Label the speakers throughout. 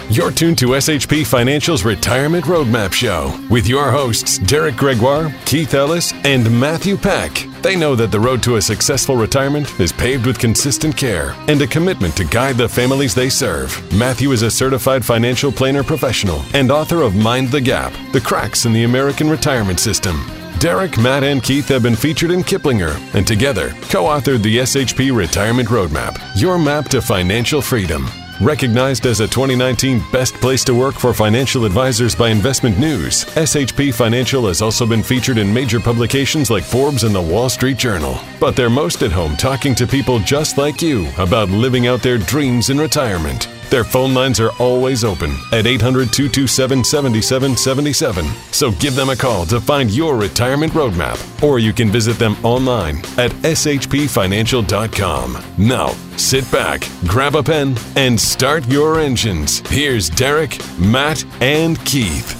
Speaker 1: You're tuned to SHP Financial's Retirement Roadmap Show with your hosts, Derek Gregoire, Keith Ellis, and Matthew Peck. They know that the road to a successful retirement is paved with consistent care and a commitment to guide the families they serve. Matthew is a certified financial planner professional and author of Mind the Gap, The Cracks in the American Retirement System. Derek, Matt, and Keith have been featured in Kiplinger and together co-authored the SHP Retirement Roadmap, your map to financial freedom. Recognized as a 2019 Best Place to Work for Financial Advisors by Investment News, SHP Financial has also been featured in major publications like Forbes and the Wall Street Journal. But they're most at home talking to people just like you about living out their dreams in retirement. Their phone lines are always open at 800-227-7777. So give them a call to find your retirement roadmap, or you can visit them online at shpfinancial.com. Now, sit back, grab a pen, and start your engines. Here's Derek, Matt, and Keith.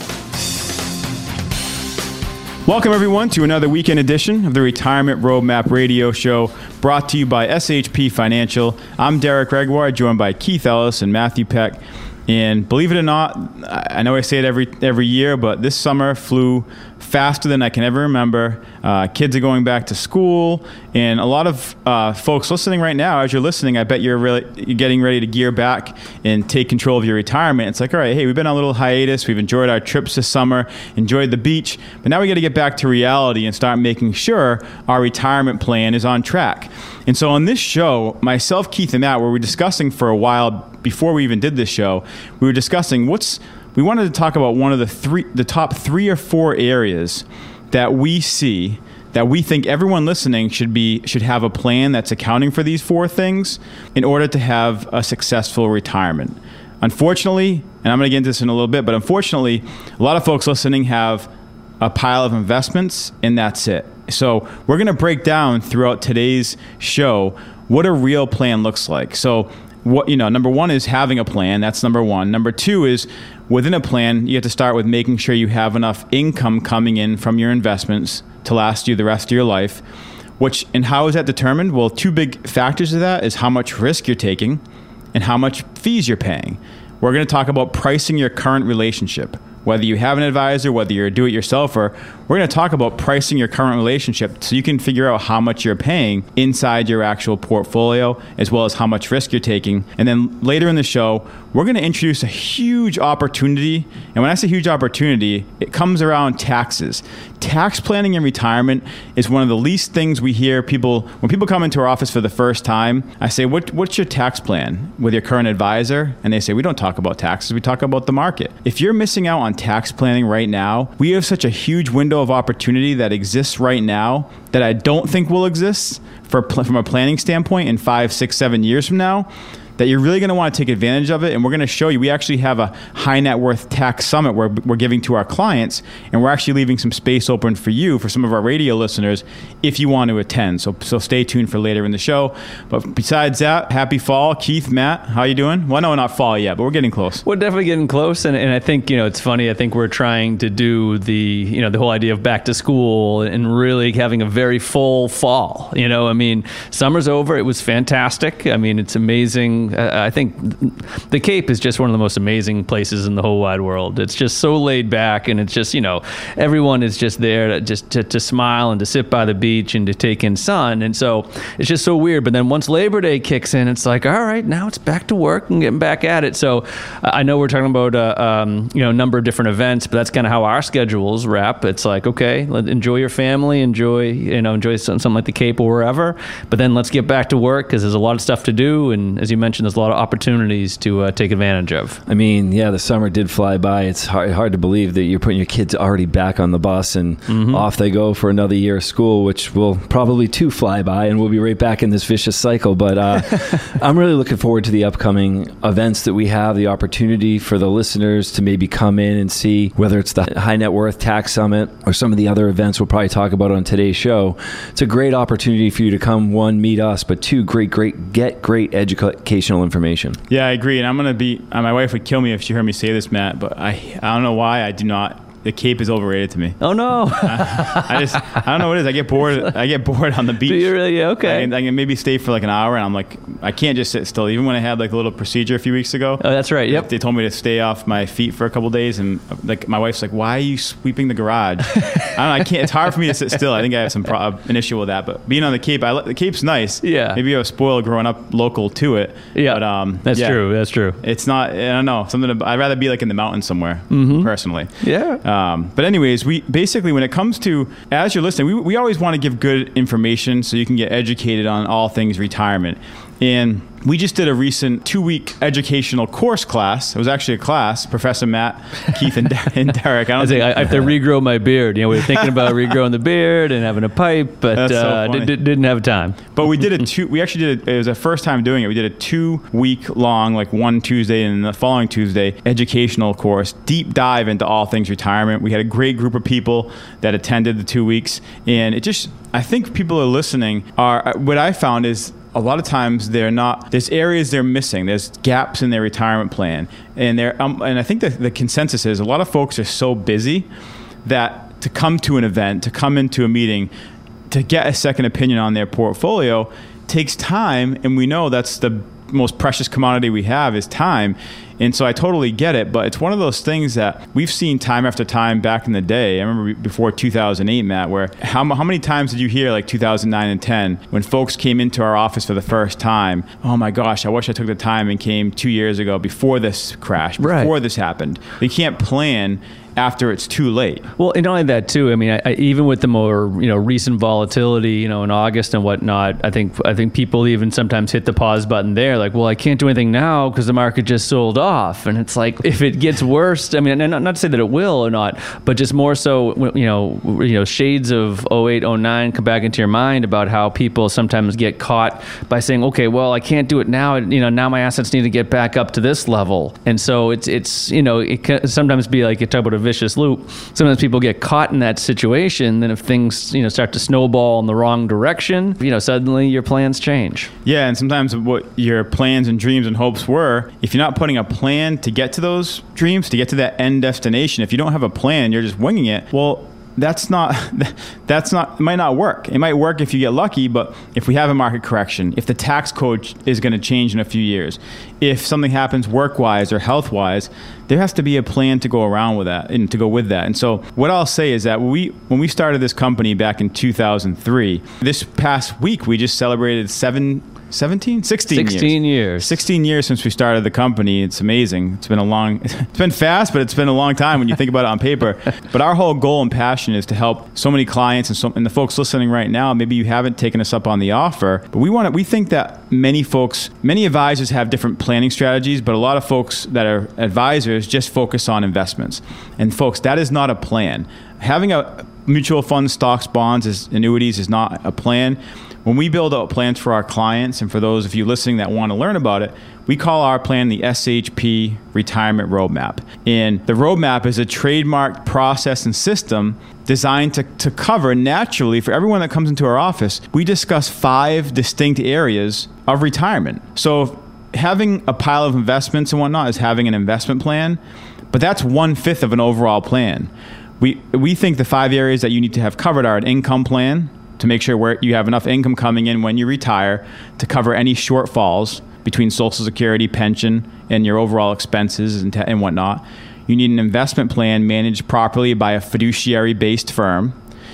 Speaker 2: Welcome, everyone, to another weekend edition of the Retirement Roadmap Radio Show, brought to you by SHP Financial. I'm Derek Gregoire, joined by Keith Ellis and Matthew Peck. And believe it or not, I know I say it every year, but this summer flew faster than I can ever remember. Kids are going back to school, and a lot of folks listening right now, as you're listening, I bet you're getting ready to gear back and take control of your retirement. It's like, all right, hey, we've been on a little hiatus. We've enjoyed our trips this summer, enjoyed the beach, but now we got to get back to reality and start making sure our retirement plan is on track. And so on this show, myself, Keith, and Matt, we were discussing for a while before we even did this show, we were discussing we wanted to talk about one of the top 3 or 4 areas that we see that we think everyone listening should have a plan that's accounting for these 4 things in order to have a successful retirement. Unfortunately, and I'm going to get into this in a little bit, but unfortunately, a lot of folks listening have a pile of investments, and that's it. So we're going to break down throughout today's show what a real plan looks like. So number 1 is having a plan. That's number 1. Number 2 is within a plan, you have to start with making sure you have enough income coming in from your investments to last you the rest of your life. And how is that determined? Well, 2 big factors of that is how much risk you're taking and how much fees you're paying. We're going to talk about pricing your current relationship. Whether you have an advisor, whether you're a do-it-yourselfer, we're going to talk about pricing your current relationship so you can figure out how much you're paying inside your actual portfolio, as well as how much risk you're taking. And then later in the show, we're going to introduce a huge opportunity. And when I say huge opportunity, it comes around taxes. Tax planning in retirement is one of the least things we hear when people come into our office for the first time. I say, what's your tax plan with your current advisor? And they say, we don't talk about taxes, we talk about the market. If you're missing out on tax planning right now, we have such a huge window of opportunity that exists right now that I don't think will exist from a planning standpoint in 5, 6, 7 years from now, that you're really going to want to take advantage of it. And we're going to show you, we actually have a high net worth tax summit where we're giving to our clients, and we're actually leaving some space open for you, for some of our radio listeners, if you want to attend. So stay tuned for later in the show. But besides that, happy fall. Keith, Matt, how you doing? Well, no, not fall yet, but we're getting close.
Speaker 3: We're definitely getting close. And I think, it's funny. I think we're trying to do the whole idea of back to school and really having a very full fall. Summer's over. It was fantastic. It's amazing. I think the Cape is just one of the most amazing places in the whole wide world. It's just so laid back, and it's just, everyone is just there to smile and to sit by the beach and to take in sun. And so it's just so weird. But then once Labor Day kicks in, it's like, all right, now it's back to work and getting back at it. So I know we're talking about a number of different events, but that's kind of how our schedules wrap. It's like, okay, enjoy your family, enjoy something like the Cape or wherever, but then let's get back to work because there's a lot of stuff to do. And as you mentioned, there's a lot of opportunities to take advantage of.
Speaker 4: The summer did fly by. It's hard to believe that you're putting your kids already back on the bus and off they go for another year of school, which will probably too fly by, and we'll be right back in this vicious cycle. But I'm really looking forward to the upcoming events that we have, the opportunity for the listeners to maybe come in and see, whether it's the High Net Worth Tax Summit or some of the other events we'll probably talk about on today's show. It's a great opportunity for you to come, 1, meet us, but 2, get great educational information.
Speaker 2: Yeah, I agree. And I'm going to my wife would kill me if she heard me say this, Matt, but I don't know why I do not the Cape is overrated to me.
Speaker 3: Oh no!
Speaker 2: I don't know what it is. I get bored on the beach.
Speaker 3: Do you really? Okay.
Speaker 2: I can maybe stay for like an hour, and I'm like, I can't just sit still. Even when I had like a little procedure a few weeks ago.
Speaker 3: Oh, that's right. Yep.
Speaker 2: They told me to stay off my feet for a couple of days, and like my wife's like, "Why are you sweeping the garage?" I don't know. I can't. It's hard for me to sit still. I think I have an issue with that. But being on the Cape, the Cape's nice.
Speaker 3: Yeah.
Speaker 2: Maybe I was spoiled growing up local to it.
Speaker 3: Yeah.
Speaker 2: But
Speaker 3: that's true. That's true.
Speaker 2: It's not. I don't know. I'd rather be like in the mountains somewhere personally.
Speaker 3: Yeah.
Speaker 2: But anyways, we basically, when it comes to, as you're listening, we always want to give good information so you can get educated on all things retirement. And we just did a recent 2-week educational course class. It was actually a class. Professor Matt, Keith, and Derek.
Speaker 3: I have to regrow my beard. We were thinking about regrowing the beard and having a pipe, but didn't have time.
Speaker 2: But we did it was the first time doing it. We did a 2-week long, like one Tuesday and the following Tuesday, educational course, deep dive into all things retirement. We had a great group of people that attended the 2 weeks. And I think people are listening what I found is, a lot of times there's areas they're missing. There's gaps in their retirement plan. And I think that the consensus is a lot of folks are so busy that to come to an event, to come into a meeting, to get a second opinion on their portfolio takes time. And we know that's the most precious commodity we have is time. And so I totally get it, but it's one of those things that we've seen time after time back in the day. I remember before 2008, Matt, where how many times did you hear like 2009 and 10 when folks came into our office for the first time? Oh my gosh, I wish I took the time and came 2 years ago before this crash, before this happened. They can't plan after it's too late.
Speaker 3: Well, and not only that too. I mean, even with the more recent volatility, in August and whatnot, I think people even sometimes hit the pause button there. Like, well, I can't do anything now because the market just sold off. And it's like, if it gets worse, I mean, not to say that it will or not, but just more so, shades of 08, 09 come back into your mind about how people sometimes get caught by saying, okay, well, I can't do it now. Now my assets need to get back up to this level. And so it can sometimes be like, you talk about a vicious loop. Sometimes people get caught in that situation. Then if things, start to snowball in the wrong direction, suddenly your plans change.
Speaker 2: Yeah. And sometimes what your plans and dreams and hopes were, if you're not putting a plan to get to those dreams, to get to that end destination, if you don't have a plan, you're just winging it. Well, it might not work. It might work if you get lucky, but if we have a market correction, if the tax code is going to change in a few years, if something happens work-wise or health-wise, there has to be a plan to go around with that and to go with that. And so what I'll say is that when we started this company back in 2003, this past week, we just celebrated 16 years. 16 years since we started the company. It's amazing. It's been fast, but it's been a long time when you think about it on paper. But our whole goal and passion is to help so many clients and the folks listening right now, maybe you haven't taken us up on the offer, but we think that many advisors have different planning strategies, but a lot of folks that are advisors just focus on investments. And folks, that is not a plan. Having a mutual funds, stocks, bonds, annuities is not a plan. When we build out plans for our clients, and for those of you listening that want to learn about it, we call our plan the SHP Retirement Roadmap. And the roadmap is a trademarked process and system designed to cover naturally for everyone that comes into our office. We discuss 5 distinct areas of retirement. So having a pile of investments and whatnot is having an investment plan, but that's 1/5 of an overall plan. We think the 5 areas that you need to have covered are an income plan, to make sure where you have enough income coming in when you retire to cover any shortfalls between Social Security, pension, and your overall expenses and whatnot. You need an investment plan managed properly by a fiduciary-based firm.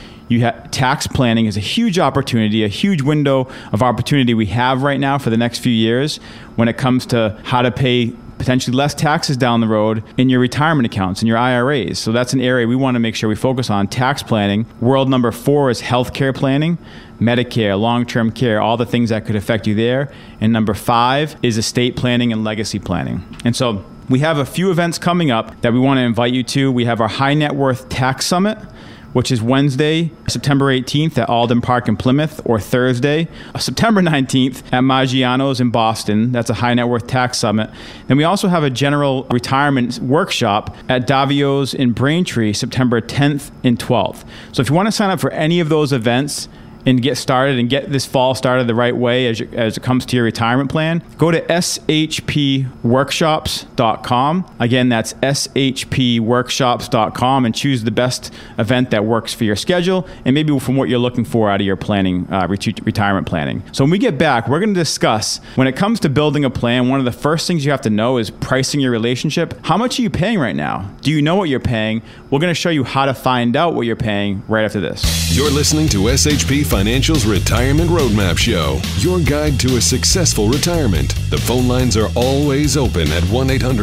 Speaker 2: Tax planning is a huge opportunity, a huge window of opportunity we have right now for the next few years when it comes to how to pay potentially less taxes down the road in your retirement accounts and your IRAs. So that's an area we want to make sure we focus on, tax planning. World number 4 is healthcare planning, Medicare, long-term care, all the things that could affect you there. And number 5 is estate planning and legacy planning. And so we have a few events coming up that we want to invite you to. We have our High Net Worth Tax Summit, which is Wednesday, September 18th at Alden Park in Plymouth, or Thursday, September 19th at Maggiano's in Boston. That's a high net worth tax summit. Then we also have a general retirement workshop at Davio's in Braintree, September 10th and 12th. So if you want to sign up for any of those events, and get started and get this fall started the right way as it comes to your retirement plan, go to shpworkshops.com. Again, that's shpworkshops.com, and choose the best event that works for your schedule and maybe from what you're looking for out of your planning, retirement planning. So when we get back, we're going to discuss, when it comes to building a plan, one of the first things you have to know is pricing your relationship. How much are you paying right now? Do you know what you're paying? We're going to show you how to find out what you're paying right after this.
Speaker 1: You're listening to SHP Financial's Retirement Roadmap Show, your guide to a successful retirement. The phone lines are always open at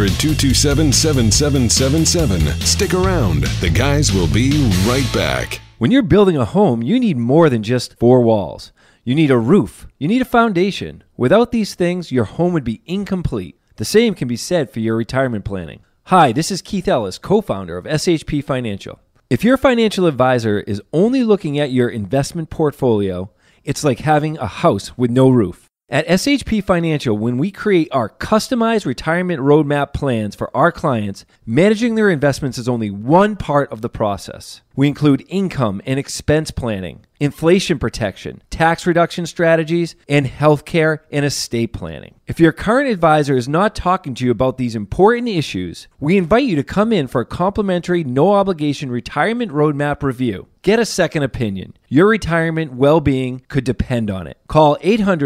Speaker 1: 1-800-227-7777. Stick around. The guys will be right back.
Speaker 5: When you're building a home, you need more than just 4 walls. You need a roof. You need a foundation. Without these things, your home would be incomplete. The same can be said for your retirement planning. Hi, this is Keith Ellis, co-founder of SHP Financial. If your financial advisor is only looking at your investment portfolio, it's like having a house with no roof. At SHP Financial, when we create our customized retirement roadmap plans for our clients, managing their investments is only one part of the process. We include income and expense planning, inflation protection, tax reduction strategies, and healthcare and estate planning. If your current advisor is not talking to you about these important issues, we invite you to come in for a complimentary, no-obligation retirement roadmap review. Get a second opinion. Your retirement well-being could depend on it. Call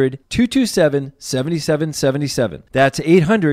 Speaker 5: 800-227-7777. That's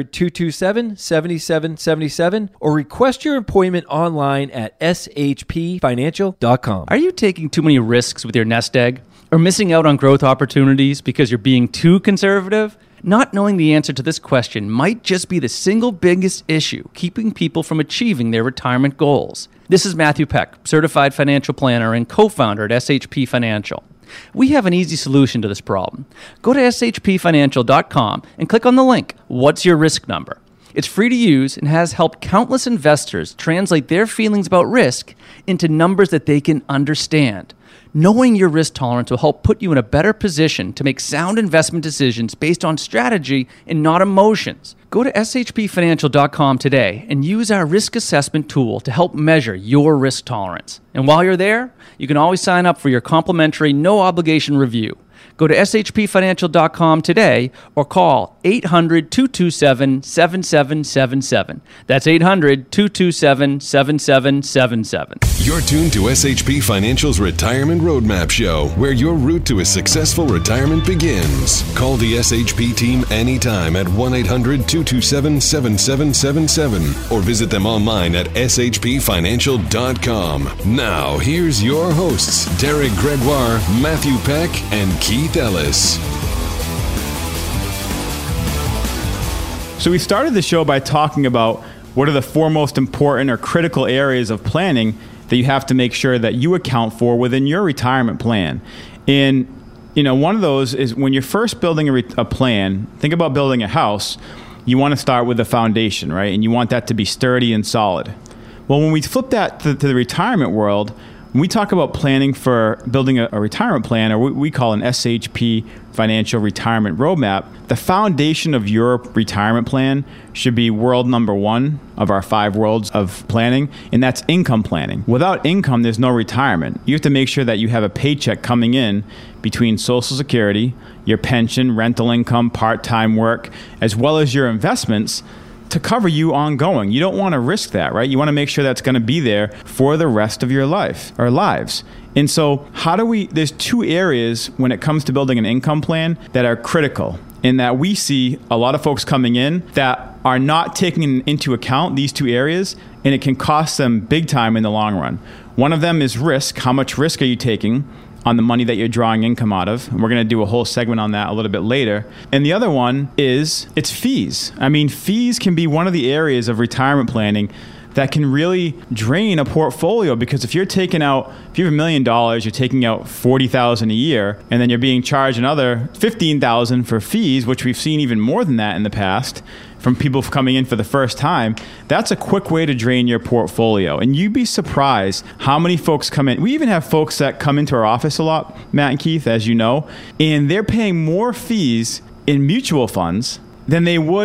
Speaker 5: 800-227-7777, or request your appointment online at shpfinancial.com.
Speaker 3: Are you taking too many risks with your nest egg? Or missing out on growth opportunities because you're being too conservative? Not knowing the answer to this question might just be the single biggest issue keeping people from achieving their retirement goals. This is Matthew Peck, certified financial planner and co-founder at SHP Financial. We have an easy solution to this problem. Go to shpfinancial.com and click on the link, What's Your Risk Number? It's free to use and has helped countless investors translate their feelings about risk into numbers that they can understand. Knowing your risk tolerance will help put you in a better position to make sound investment decisions based on strategy and not emotions. Go to shpfinancial.com today and use our risk assessment tool to help measure your risk tolerance. And while you're there, you can always sign up for your complimentary no-obligation review. Go to shpfinancial.com today or call 800-227-7777. That's 800-227-7777.
Speaker 1: You're tuned to SHP Financial's Retirement Roadmap Show, where your route to a successful retirement begins. Call the SHP team anytime at 1-800-227-7777 or visit them online at shpfinancial.com. Now, here's your hosts, Derek Gregoire, Matthew Peck, and Keith Ellis.
Speaker 2: So we started the show by talking about what are the 4 most important or critical areas of planning that you have to make sure that you account for within your retirement plan. And, one of those is when you're first building a plan, think about building a house, you want to start with a foundation, right? And you want that to be sturdy and solid. Well, when we flip that to the retirement world, when we talk about planning for building a retirement plan, or what we call an SHP Financial Retirement Roadmap, the foundation of your retirement plan should be world number 1 of our 5 worlds of planning, and that's income planning. Without income, there's no retirement. You have to make sure that you have a paycheck coming in between Social Security, your pension, rental income, part-time work, as well as your investments to cover you ongoing. You don't want to risk that, right? You want to make sure that's going to be there for the rest of your life or lives. And so there's 2 areas when it comes to building an income plan that are critical, in that we see a lot of folks coming in that are not taking into account these 2 areas, and it can cost them big time in the long run. One of them is risk. How much risk are you taking on the money that you're drawing income out of? And we're going to do a whole segment on that a little bit later. And the other one is it's fees. I mean, fees can be one of the areas of retirement planning that can really drain a portfolio, because if you have $1 million, you're taking out $40,000 a year, and then you're being charged another $15,000 for fees, which we've seen even more than that in the past from people coming in for the first time. That's a quick way to drain your portfolio. And you'd be surprised how many folks come in. We even have folks that come into our office a lot, Matt and Keith, as you know, and they're paying more fees in mutual funds than they would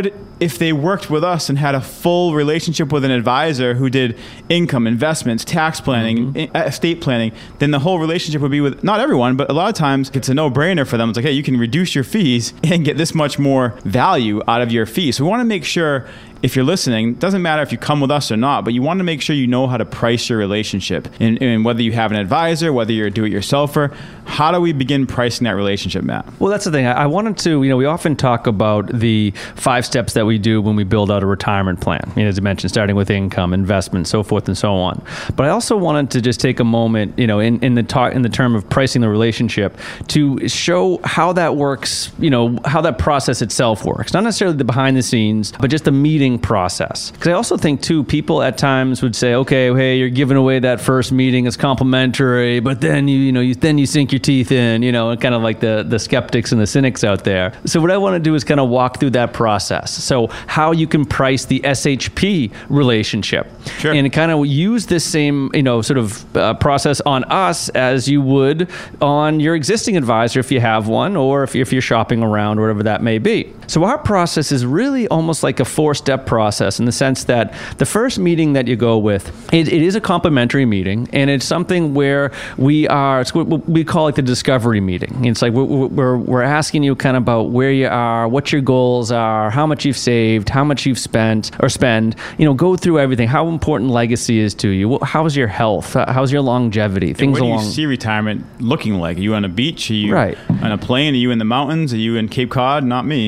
Speaker 2: if they worked with us and had a full relationship with an advisor who did income, investments, tax planning, estate planning, then the whole relationship would be with, not everyone, but a lot of times it's a no-brainer for them. It's like, hey, you can reduce your fees and get this much more value out of your fees. So we want to make sure, if you're listening, it doesn't matter if you come with us or not, but you want to make sure you know how to price your relationship. And whether you have an advisor, whether you're a do-it-yourselfer, how do we begin pricing that relationship, Matt?
Speaker 3: Well, that's the thing. I wanted to, we often talk about the 5 steps that we do when we build out a retirement plan. As I mentioned, starting with income, investment, so forth and so on. But I also wanted to just take a moment, in the term of pricing the relationship, to show how that works, how that process itself works. Not necessarily the behind the scenes, but just the meeting process. Because I also think too, people at times would say, okay, hey, you're giving away that first meeting, it's complimentary, but then you sink your teeth in, kind of like the skeptics and the cynics out there. So what I want to do is kind of walk through that process. So how you can price the SHP relationship,
Speaker 2: sure,
Speaker 3: and kind of use this same process on us as you would on your existing advisor if you have one, or if you're shopping around, or whatever that may be. So our process is really almost like a 4-step process, in the sense that the first meeting that you go with, it is a complimentary meeting, and it's something where we call it the discovery meeting. It's like we're asking you kind of about where you are, what your goals are, how much you've saved, how much you've spent or spend. Go through everything. How important legacy is to you. How's your health? How's your longevity? Things
Speaker 2: along.
Speaker 3: What
Speaker 2: do you see retirement looking like? Are you on a beach? Are you on a plane? Are you in the mountains? Are you in Cape Cod? Not me.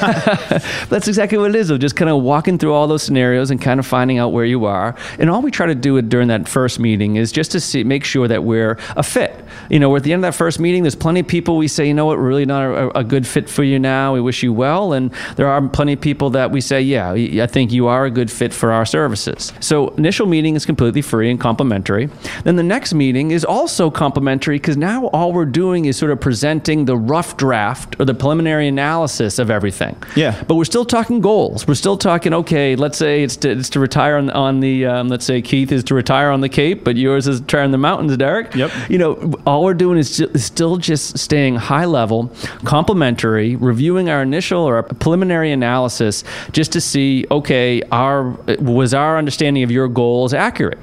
Speaker 3: That's exactly what it is. Just kind of walking through all those scenarios and kind of finding out where you are. And all we try to do during that first meeting is just to make sure that we're a fit. We're at the end of that first meeting. There's plenty of people we say, we're really not a good fit for you now. We wish you well. And there are plenty of people that we say, yeah, I think you are a good fit for our services. So initial meeting is completely free and complimentary. Then the next meeting is also complimentary, because now all we're doing is sort of presenting the rough draft or the preliminary analysis of everything.
Speaker 2: Yeah.
Speaker 3: But we're still talking goals. We're still talking, okay, let's say it's to retire on the, let's say Keith is to retire on the Cape, but yours is to retire in the mountains, Derek.
Speaker 2: Yep.
Speaker 3: All we're doing is still just staying high level, complimentary, reviewing our initial or our preliminary analysis just to see, okay, was our understanding of your goals accurate?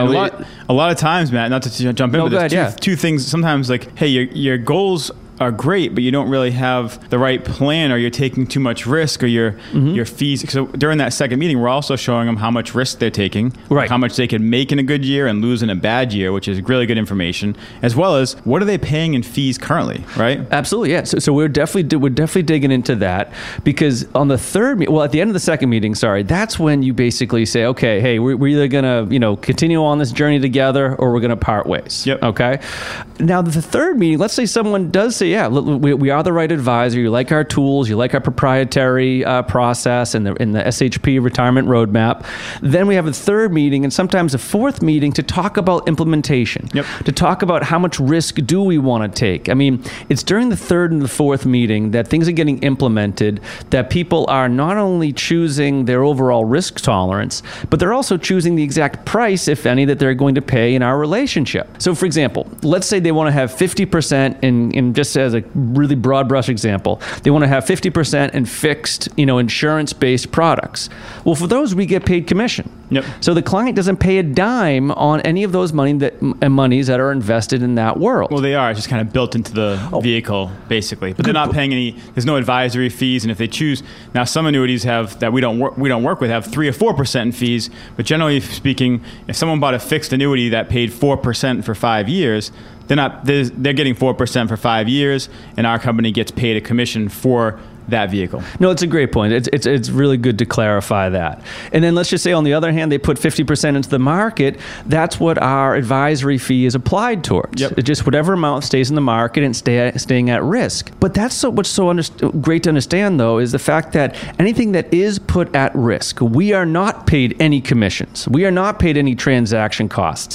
Speaker 2: A lot of times, Matt, not to jump in, but there's two things. Sometimes, like, hey, your goals are great, but you don't really have the right plan, or you're taking too much risk, or your fees. So during that second meeting, we're also showing them how much risk they're taking,
Speaker 3: right,
Speaker 2: how much they can make in a good year and lose in a bad year, which is really good information, as well as what are they paying in fees currently, right?
Speaker 3: Absolutely, yeah. So we're definitely digging into that, because on the at the end of the second meeting, that's when you basically say, okay, hey, we're either gonna continue on this journey together, or we're gonna part ways.
Speaker 2: Yep.
Speaker 3: Okay. Now the third meeting, let's say someone does say, yeah, we are the right advisor. You like our tools. You like our proprietary process and the SHP retirement roadmap. Then we have a third meeting, and sometimes a fourth meeting, to talk about implementation.
Speaker 2: Yep.
Speaker 3: To talk about how much risk do we want to take. I mean, it's during the third and the fourth meeting that things are getting implemented, that people are not only choosing their overall risk tolerance, but they're also choosing the exact price, if any, that they're going to pay in our relationship. So, for example, let's say they want to have 50% in just as a really broad brush example, they want to have 50% in fixed, insurance-based products. Well, for those, we get paid commission.
Speaker 2: Yep.
Speaker 3: So the client doesn't pay a dime on any of those monies that are invested in that world.
Speaker 2: Well, they are. It's just kind of built into the vehicle, basically. But they're not paying any. There's no advisory fees, and if they choose, now some annuities that we don't work with have 3 or 4% in fees. But generally speaking, if someone bought a fixed annuity that paid 4% for 5 years, they're getting 4% for 5 years, and our company gets paid a commission for that vehicle.
Speaker 3: No, it's a great point. It's really good to clarify that. And then let's just say, on the other hand, they put 50% into the market. That's what our advisory fee is applied towards.
Speaker 2: Yep.
Speaker 3: It's just whatever amount stays in the market and staying at risk. But that's what's great to understand, though, is the fact that anything that is put at risk, we are not paid any commissions. We are not paid any transaction costs.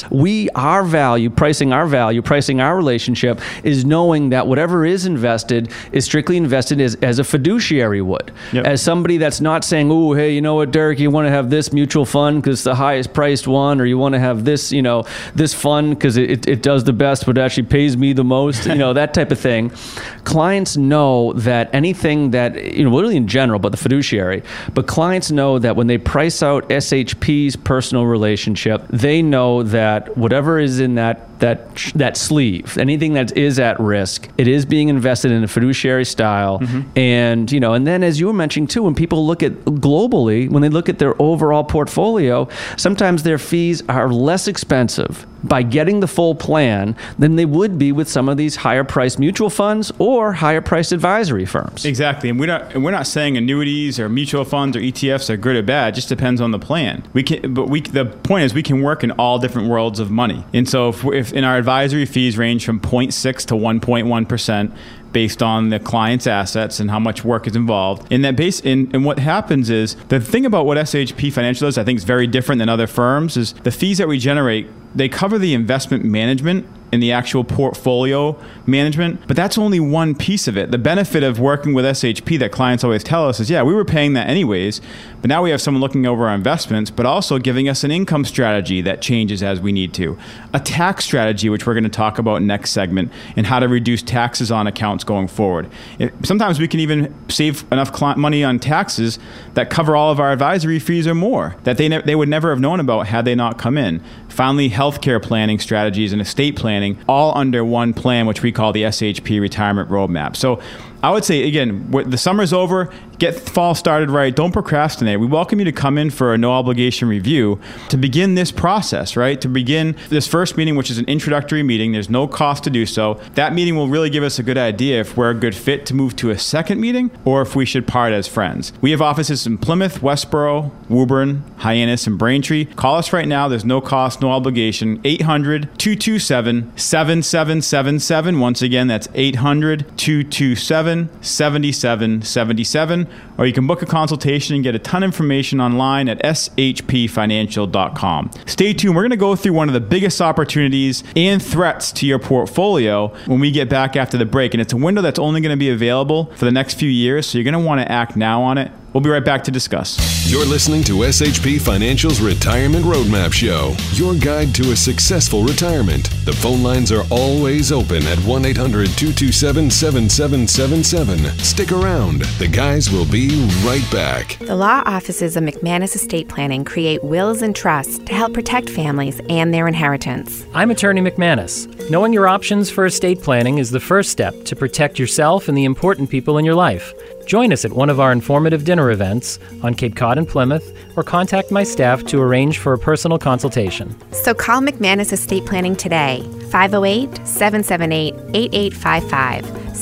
Speaker 3: Pricing our relationship is knowing that whatever is invested is strictly invested as a fiduciary would.
Speaker 2: Yep.
Speaker 3: As somebody that's not saying, oh, hey, you know what, Derek, you want to have this mutual fund because it's the highest priced one, or you want to have this, this fund because it does the best but actually pays me the most, that type of thing. Clients know that anything that, really in general, but the fiduciary, but clients know that when they price out SHP's personal relationship, they know that whatever is in that sleeve, anything that is at risk, it is being invested in a fiduciary style. And, and then as you were mentioning too, when people look at globally, when they look at their overall portfolio, sometimes their fees are less expensive by getting the full plan than they would be with some of these higher priced mutual funds or higher priced advisory firms.
Speaker 2: Exactly. And we're not saying annuities or mutual funds or ETFs are good or bad. It just depends on the plan. The point is we can work in all different worlds of money. And so if in our advisory fees range from 0.6 to 1.1%, based on the client's assets and how much work is involved. And what happens is, the thing about what SHP Financial is, I think is very different than other firms, is the fees that we generate, they cover the investment management and the actual portfolio management, but that's only one piece of it. The benefit of working with SHP that clients always tell us is, we were paying that anyways, but now we have someone looking over our investments, but also giving us an income strategy that changes as we need to. A tax strategy, which we're going to talk about next segment, and how to reduce taxes on accounts going forward. Sometimes we can even save enough money on taxes that cover all of our advisory fees or more that they would never have known about had they not come in. Finally, healthcare planning strategies and estate planning, all under one plan, which we call the SHP Retirement Roadmap. So I would say, again, the summer's over, get fall started right, don't procrastinate. We welcome you to come in for a no obligation review to begin this process, right? To begin this first meeting, which is an introductory meeting. There's no cost to do so. That meeting will really give us a good idea if we're a good fit to move to a second meeting or if we should part as friends. We have offices in Plymouth, Westboro, Woburn, Hyannis, and Braintree. Call us right now. There's no cost, no obligation. 800-227-7777. Once again, that's 800-227-7777, or you can book a consultation and get a ton of information online at shpfinancial.com. Stay tuned. We're going to go through one of the biggest opportunities and threats to your portfolio when we get back after the break, and it's a window that's only going to be available for the next few years, so you're going to want to act now on it. We'll be right back to discuss.
Speaker 1: You're listening to SHP Financial's Retirement Roadmap Show, your guide to a successful retirement. The phone lines are always open at 1-800-227-7777. Stick around. The guys will be right back.
Speaker 6: The law offices of McManus Estate Planning create wills and trusts to help protect families and their inheritance.
Speaker 7: I'm Attorney McManus. Knowing your options for estate planning is the first step to protect yourself and the important people in your life. Join us at one of our informative dinner events on Cape Cod and Plymouth, or contact my staff to arrange for a personal consultation.
Speaker 6: So call McManus Estate Planning today, 508-778-8855,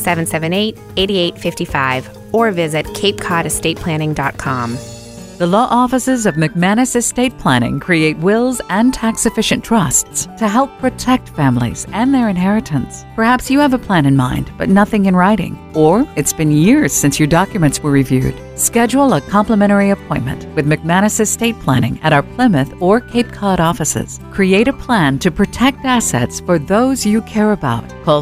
Speaker 6: 778-8855, or visit CapeCodEstatePlanning.com.
Speaker 8: The law offices of McManus Estate Planning create wills and tax-efficient trusts to help protect families and their inheritance. Perhaps you have a plan in mind, but nothing in writing, or it's been years since your documents were reviewed. Schedule a complimentary appointment with McManus Estate Planning at our Plymouth or Cape Cod offices. Create a plan to protect assets for those you care about. Call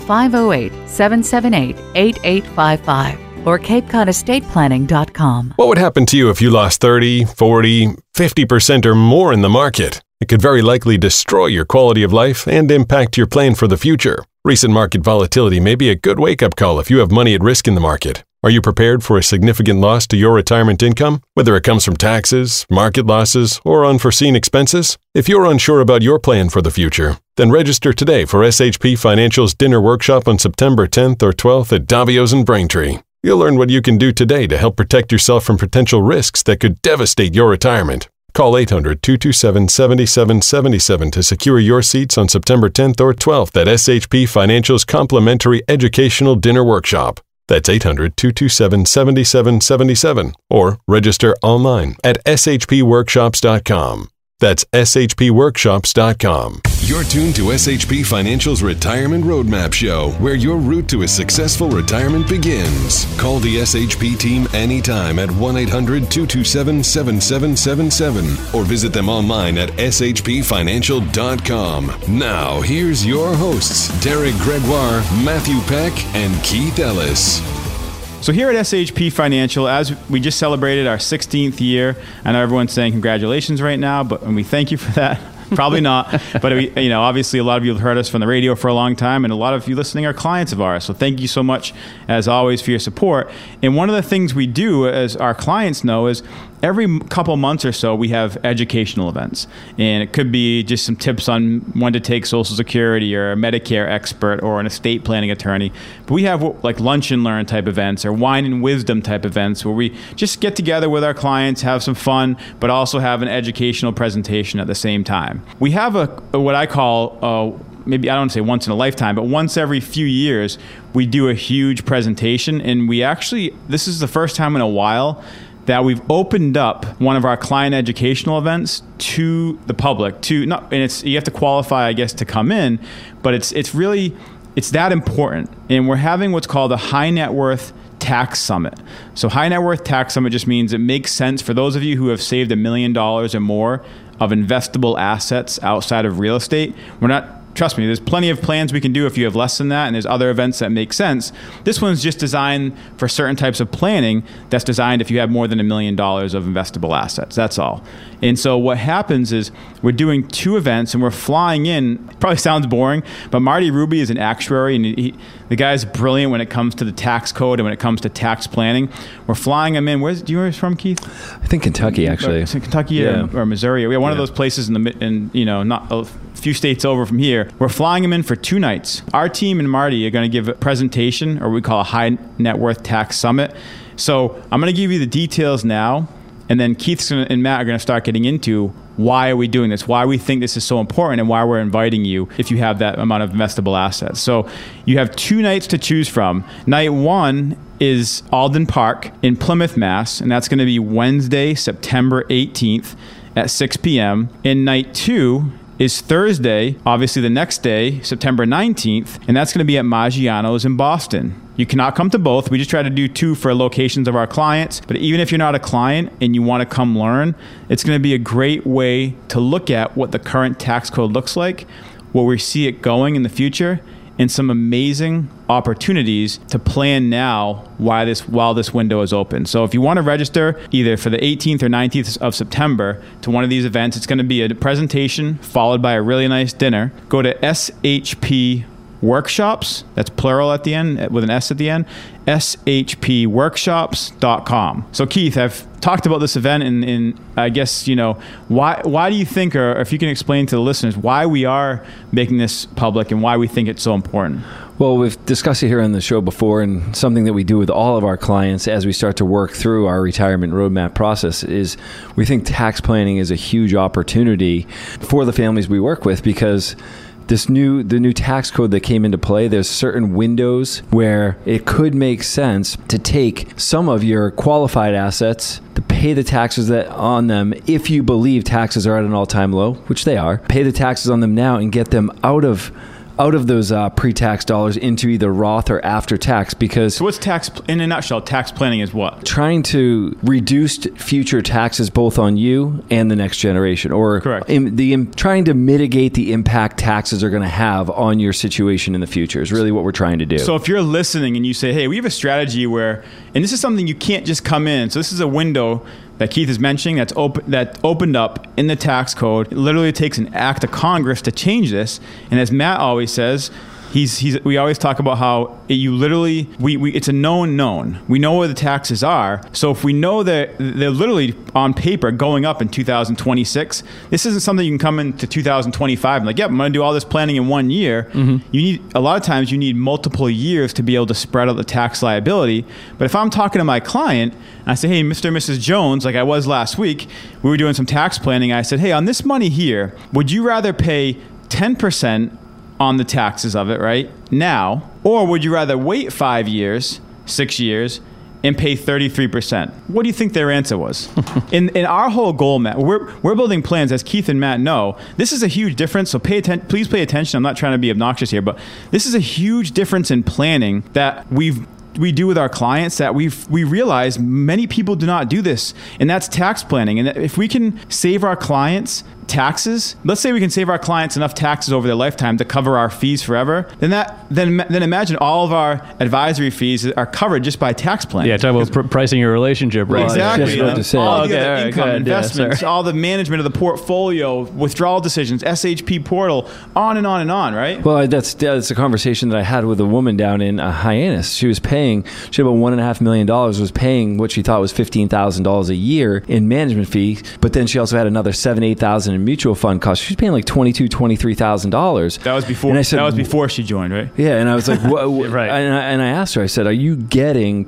Speaker 8: 508-778-8855. or CapeCodEstatePlanning.com.
Speaker 1: What would happen to you if you lost 30, 40, 50% or more in the market? It could very likely destroy your quality of life and impact your plan for the future. Recent market volatility may be a good wake-up call if you have money at risk in the market. Are you prepared for a significant loss to your retirement income, whether it comes from taxes, market losses, or unforeseen expenses? If you're unsure about your plan for the future, then register today for SHP Financial's dinner workshop on September 10th or 12th at Davio's in Braintree. You'll learn what you can do today to help protect yourself from potential risks that could devastate your retirement. Call 800-227-7777 to secure your seats on September 10th or 12th at SHP Financial's complimentary educational dinner workshop. That's 800-227-7777 or register online at shpworkshops.com. That's shpworkshops.com. You're tuned to SHP Financial's Retirement Roadmap Show, where your route to a successful retirement begins. Call the SHP team anytime at 1-800-227-7777 or visit them online at shpfinancial.com. Now, here's your hosts, Derek Gregoire, Matthew Peck, and Keith Ellis.
Speaker 2: So here at SHP Financial, as we just celebrated our 16th year, I know everyone's saying congratulations right now, and we thank you for that. Probably not, but obviously a lot of you have heard us from the radio for a long time, and a lot of you listening are clients of ours. So thank you so much, as always, for your support. And one of the things we do, as our clients know, is every couple months or so we have educational events, and it could be just some tips on when to take Social Security, or a Medicare expert, or an estate planning attorney. But we have like lunch and learn type events, or wine and wisdom type events, where we just get together with our clients, have some fun, but also have an educational presentation at the same time. We have what I call maybe, I don't say once in a lifetime, but once every few years, we do a huge presentation. And this is the first time in a while that we've opened up one of our client educational events to the public. You have to qualify, I guess, to come in, but it's that important. And we're having what's called a High Net Worth Tax Summit. So High Net Worth Tax Summit just means it makes sense for those of you who have saved $1 million or more of investable assets outside of real estate. Trust me, there's plenty of plans we can do if you have less than that, and there's other events that make sense. This one's just designed for certain types of planning that's designed if you have more than $1 million of investable assets. That's all. And so what happens is we're doing 2 events, and we're flying in. Probably sounds boring, but Marty Ruby is an actuary, and the guy's brilliant when it comes to the tax code and when it comes to tax planning. We're flying him in. Do you know where he's from, Keith?
Speaker 4: I think Kentucky, actually.
Speaker 2: It's in Kentucky or Missouri. We have one of those places not a few states over from here. We're flying him in for 2 nights. Our team and Marty are going to give a presentation, or what we call a High Net Worth Tax Summit. So I'm going to give you the details now, and then Keith and Matt are going to start getting into why are we doing this, why we think this is so important, and why we're inviting you if you have that amount of investable assets. So you have 2 nights to choose from. Night 1 is Alden Park in Plymouth, Mass., and that's going to be Wednesday, September 18th at 6 p.m. And night 2 is Thursday, obviously the next day, September 19th, and that's going to be at Maggiano's in Boston. You cannot come to both. We just try to do 2 for locations of our clients. But even if you're not a client and you want to come learn, it's going to be a great way to look at what the current tax code looks like, where we see it going in the future, and some amazing opportunities to plan now while this window is open. So if you want to register either for the 18th or 19th of September to one of these events, it's going to be a presentation followed by a really nice dinner. Go to SHP Workshops, that's plural at the end, with an S at the end, shpworkshops.com. So Keith, I've talked about this event, and I guess, why do you think, or if you can explain to the listeners, why we are making this public and why we think it's so important?
Speaker 4: Well, we've discussed it here on the show before, and something that we do with all of our clients as we start to work through our retirement roadmap process is we think tax planning is a huge opportunity for the families we work with, because the new tax code that came into play, there's certain windows where it could make sense to take some of your qualified assets, to pay the taxes on them if you believe taxes are at an all-time low, which they are. Pay the taxes on them now and get them out of those pre-tax dollars into either Roth or after tax. Because
Speaker 2: so what's tax, in a nutshell, tax planning is what?
Speaker 4: Trying to reduce future taxes both on you and the next generation, or
Speaker 2: correct.
Speaker 4: Trying to mitigate the impact taxes are going to have on your situation in the future is really what we're trying to do.
Speaker 2: So if you're listening and you say, hey, we have a strategy where, and this is something you can't just come in. So this is a window that Keith is mentioning that opened up in the tax code. It literally takes an act of Congress to change this. And as Matt always says, we always talk about how it's a known. We know where the taxes are. So if we know that they're literally on paper going up in 2026, this isn't something you can come into 2025 and I'm going to do all this planning in 1 year. Mm-hmm. A lot of times you need multiple years to be able to spread out the tax liability. But if I'm talking to my client and I say, hey, Mr. and Mrs. Jones, like I was last week, we were doing some tax planning. I said, hey, on this money here, would you rather pay 10% on the taxes of it right now, or would you rather wait 5 years, 6 years, and pay 33%? What do you think their answer was? in our whole goal, Matt, we're building plans, as Keith and Matt know. This is a huge difference, so please pay attention. I'm not trying to be obnoxious here, but this is a huge difference in planning that we do with our clients that we realize many people do not do this, and that's tax planning. And if we can save our clients taxes, let's say we can save our clients enough taxes over their lifetime to cover our fees forever, then imagine all of our advisory fees are covered just by tax planning.
Speaker 3: Yeah, talk about pricing your relationship, right?
Speaker 2: Exactly.
Speaker 4: Just about to say.
Speaker 2: All
Speaker 3: Okay,
Speaker 2: the
Speaker 3: all right,
Speaker 2: income,
Speaker 3: go ahead. Yeah,
Speaker 2: investments,
Speaker 3: sorry.
Speaker 2: all the management of the portfolio, withdrawal decisions, SHP portal, on and on, right?
Speaker 4: Well, that's a conversation that I had with a woman down in Hyannis. She had about $1.5 million, was paying what she thought was $15,000 a year in management fees, but then she also had another $7,000-8,000 in mutual fund costs. She was paying like $23,000-23,000.
Speaker 2: That was before.
Speaker 4: And I said,
Speaker 2: that was before she joined, right?
Speaker 4: Yeah, and I was like, what?
Speaker 3: Right.
Speaker 4: And I asked her, I said, are you getting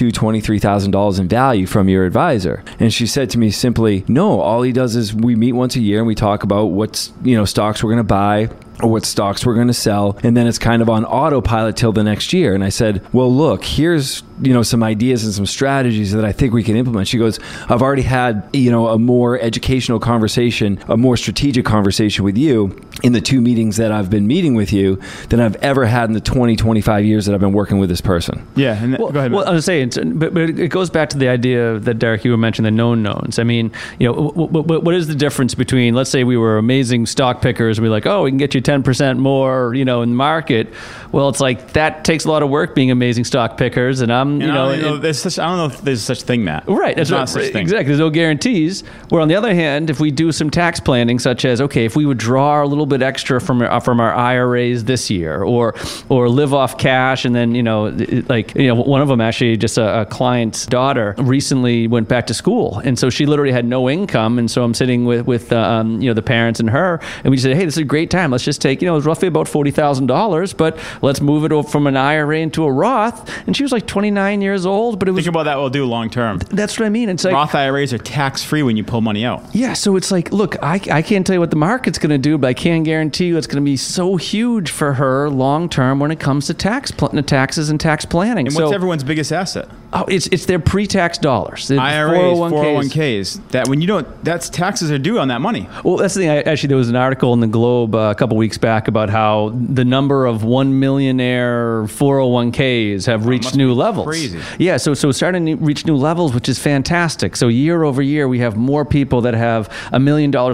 Speaker 4: $23,000 in value from your advisor? And she said to me simply, no, all he does is we meet once a year and we talk about what's, stocks we're going to buy or what stocks we're going to sell. And then it's kind of on autopilot till the next year. And I said, well, look, here's, some ideas and some strategies that I think we can implement. She goes, I've already had, a more educational conversation, a more strategic conversation with you in the 2 meetings that I've been meeting with you than I've ever had in the 25 years that I've been working with this person.
Speaker 2: Yeah. And go ahead.
Speaker 3: Well, I was saying, but it goes back to the idea that Derek, you mentioned, the known knowns. I mean, what is the difference between, let's say we were amazing stock pickers and we're like, oh, we can get you 10% more, in the market. Well, it's like that takes a lot of work being amazing stock pickers, and I don't know if there's such thing, Matt.
Speaker 2: Right,
Speaker 3: that's
Speaker 2: not such thing.
Speaker 3: Exactly. There's no guarantees. Where on the other hand, if we do some tax planning, such as if we would draw a little bit extra from our IRAs this year, or live off cash, and then one of them actually, just a client's daughter recently went back to school, and so she literally had no income, and so I'm sitting with the parents and her, and we said, hey, this is a great time. Let's just take, it was roughly about $40,000, but let's move it over from an IRA into a Roth. And she was like 29 years old, but it was...
Speaker 2: Think about that we'll do long term.
Speaker 3: That's what I mean. It's like...
Speaker 2: Roth IRAs are tax-free when you pull money out.
Speaker 3: Yeah, so it's like, look, I can't tell you what the market's going to do, but I can guarantee you it's going to be so huge for her long term when it comes to taxes and tax planning.
Speaker 2: And what's everyone's biggest asset?
Speaker 3: Oh, it's their pre-tax dollars.
Speaker 2: IRAs, 401ks. That when you don't, that's taxes are due on that money.
Speaker 3: Well, that's the thing. Actually, there was an article in the Globe a couple weeks back about how the number of 1 millionaire 401ks have reached new levels.
Speaker 2: Crazy.
Speaker 3: Yeah, so starting to reach new levels, which is fantastic. So year over year, we have more people that have $1 million in their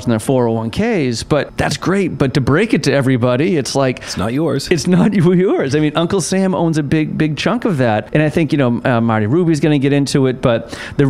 Speaker 3: 401ks, but that's great. But to break it to everybody, it's like...
Speaker 4: It's not yours.
Speaker 3: It's not yours. I mean, Uncle Sam owns a big chunk of that. And I think, Marty Ruby's going to get into it, but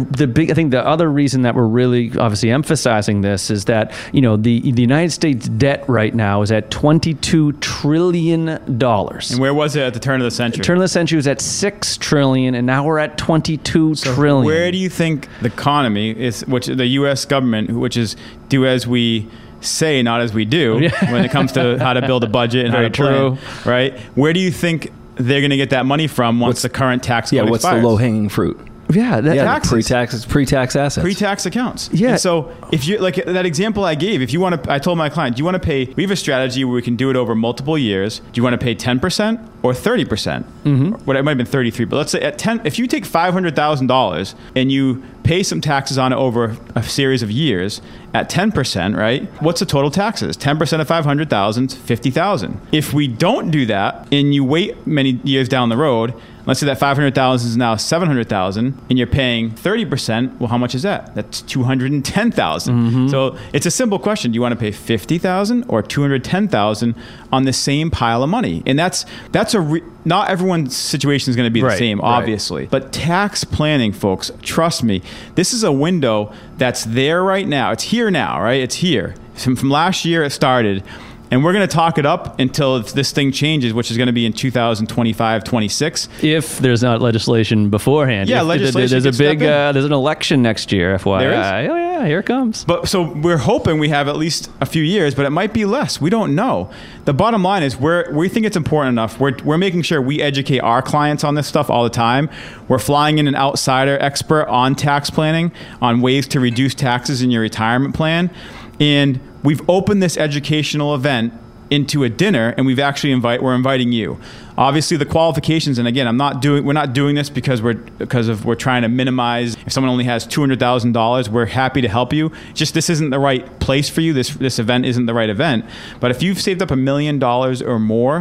Speaker 3: I think the other reason that we're really obviously emphasizing this is that, the United States debt right now is at $22 trillion.
Speaker 2: And where was it at the turn of the century?
Speaker 3: Turn of the century was at $6 trillion, and now we're at $22 trillion.
Speaker 2: Where do you think the economy is, which the U.S. government, which is do as we say, not as we do, when it comes to how to build a budget and how to plan, right? Where do you think they're going to get that money from once the current tax code
Speaker 4: what's
Speaker 2: expires?
Speaker 4: the low-hanging fruit?
Speaker 3: Yeah,
Speaker 2: taxes.
Speaker 4: Pre-tax assets.
Speaker 2: Pre-tax accounts.
Speaker 3: Yeah.
Speaker 2: And so if you like that example I gave, if you want to, I told my client, do you want to pay? We have a strategy where we can do it over multiple years. Do you want to pay 10% or 30%? Mm-hmm. What it might have been 33, but let's say at 10. If you take $500,000 and you pay some taxes on it over a series of years at 10%, right? What's the total taxes? 10% of 500,000, 50,000. If we don't do that and you wait many years down the road, let's say that 500,000 is now 700,000 and you're paying 30%, well, how much is that? That's 210,000. Mm-hmm. So it's a simple question. Do you want to pay 50,000 or 210,000 on the same pile of money? And not everyone's situation is going to be the same, obviously. Right. But tax planning, folks, trust me, this is a window that's there right now. It's here now, right? It's here. From last year it started. And we're going to talk it up until this thing changes, which is going to be in 2025, 26.
Speaker 3: If there's not legislation beforehand.
Speaker 2: Yeah, legislation.
Speaker 3: There's an election next year, FYI.
Speaker 2: There is?
Speaker 3: Oh, yeah, here it comes.
Speaker 2: But so we're hoping we have at least a few years, but it might be less. We don't know. The bottom line is we think it's important enough. We're making sure we educate our clients on this stuff all the time. We're flying in an outsider expert on tax planning, on ways to reduce taxes in your retirement plan. And we've opened this educational event into a dinner, and we're inviting you. Obviously, the qualifications, and again, we're not doing this because we're trying to minimize. If someone only has $200,000, we're happy to help you. Just this isn't the right place for you. This event isn't the right event. But if you've saved up $1 million or more,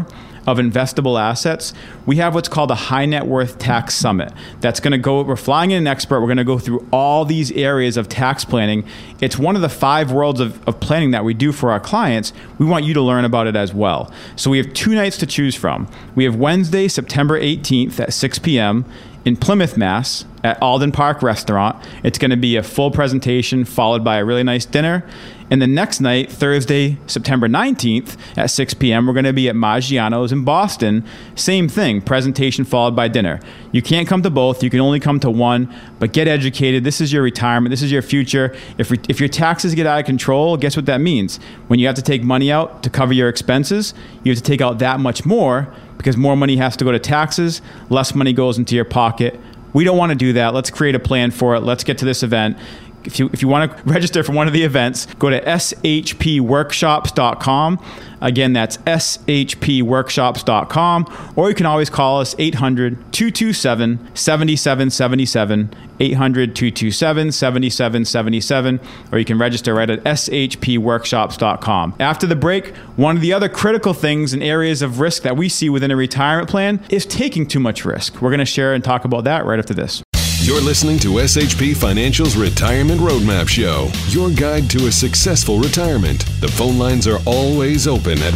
Speaker 2: of investable assets, we have what's called a high net worth tax summit. That's going to go, we're flying in an expert. We're going to go through all these areas of tax planning. It's one of the 5 worlds of planning that we do for our clients. We want you to learn about it as well. So we have 2 nights to choose from. We have Wednesday, September 18th at 6 p.m. in Plymouth, Mass. at Alden Park Restaurant. It's going to be a full presentation followed by a really nice dinner. And the next night, Thursday, September 19th at 6 p.m., we're going to be at Maggiano's in Boston. Same thing, presentation followed by dinner. You can't come to both. You can only come to one, but get educated. This is your retirement. This is your future. If your taxes get out of control, guess what that means? When you have to take money out to cover your expenses, you have to take out that much more because more money has to go to taxes, less money goes into your pocket. We don't want to do that. Let's create a plan for it. Let's get to this event. If you want to register for one of the events, go to shpworkshops.com. Again, that's shpworkshops.com. Or you can always call us 800-227-7777, 800-227-7777, or you can register right at shpworkshops.com. After the break, one of the other critical things and areas of risk that we see within a retirement plan is taking too much risk. We're going to share and talk about that right after this.
Speaker 1: You're listening to SHP Financial's Retirement Roadmap Show, your guide to a successful retirement. The phone lines are always open at